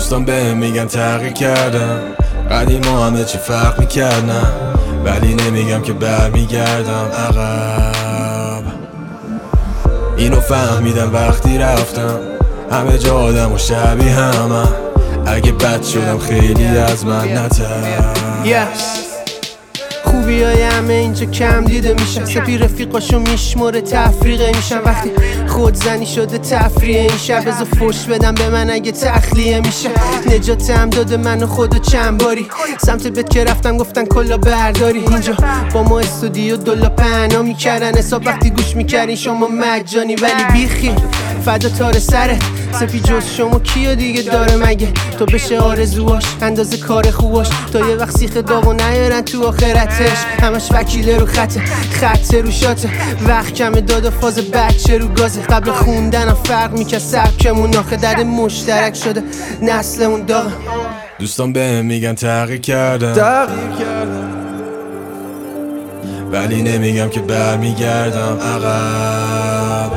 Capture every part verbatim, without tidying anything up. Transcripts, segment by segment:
دوستان بهم میگن تغییر کردم، قدیما همه چی فرق میکردم، ولی نمیگم که برمیگردم عقب. اینو فهمیدم وقتی رفتم، همه جا آدم و شبیه همه، اگه بد شدم خیلی از من نتر. yes. خوبی های همه اینجا کم دیده میشن، سپی رفیقاشو میشموره تفریقه میشن. وقتی خودزنی شده تفریه این شب، بذار فوش بدم به من اگه تخلیه میشه. نجاتم داده منو خودو چند باری، سمت بت که رفتم گفتن کلا برداری. اینجا با ما استودیو دولا پهنا میکردن حساب، وقتی گوش میکردین شما مجانی. ولی بیخی فدا تار سرت، سپی جز شما کیو دیگه داره مگه؟ تو بشه آرزوهاش اندازه کار خوباش، تا یه وقت سیخ داغو نیارن تو آخرتش. همش وکیله رو خطه، خطه رو شاته، وقت کمه داد و فاز بچه رو گازه. قبل خوندنم فرق میکرد سبکمون، آخه درد مشترک شده نسلمون داغه. دوستان بهم میگن تغییر کردم، ولی نمیگم که برمیگردم عقب.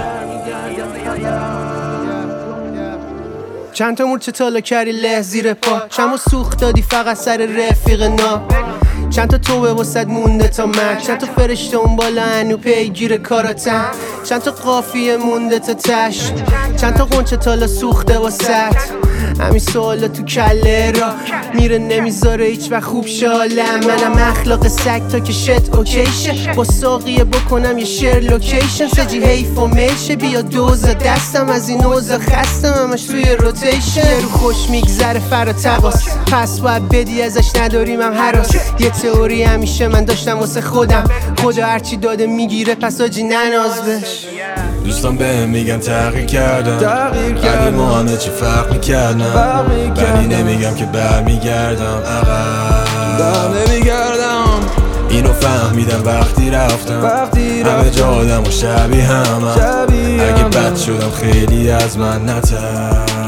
چند تا مورچه تالا کردی له زیر پا، چند سوخت دادی فقط سر رفیق نا. چند تا توبه واسد مونده تا مرگ، چند تا فرشته اون بالا هنو پیگیر کاراتن. چند تا قافیه مونده تا تش، چند تا قنچه تالا سوخته واسد. همین سوالا تو کله را میره نمیذاره هیچ وقت خوب شالم. منم اخلاق سگ تا که شت اوکیشه، با ساقیه بکنم یه شیر لوکیشن. سجی حیف و میشه بیا دوزا دستم، از این اوزا خستم همش توی روتیشن. رو خوش میگذره فرا تقاس، پس باید بدی ازش نداریم هم هراس. یه تئوری همیشه من داشتم واسه خودم، خدا هرچی داده میگیره پس آجی نناز بش. دوستان بهم میگن تغییر کردم، قدیما همه چی فرق میکردم، ولی نمیگم که برمیگردم عقب. نمیگردم. اینو فهمیدم وقتی رفتم، همه جا آدم و شبیه همه، اگه بد شدم خیلی از من نتر.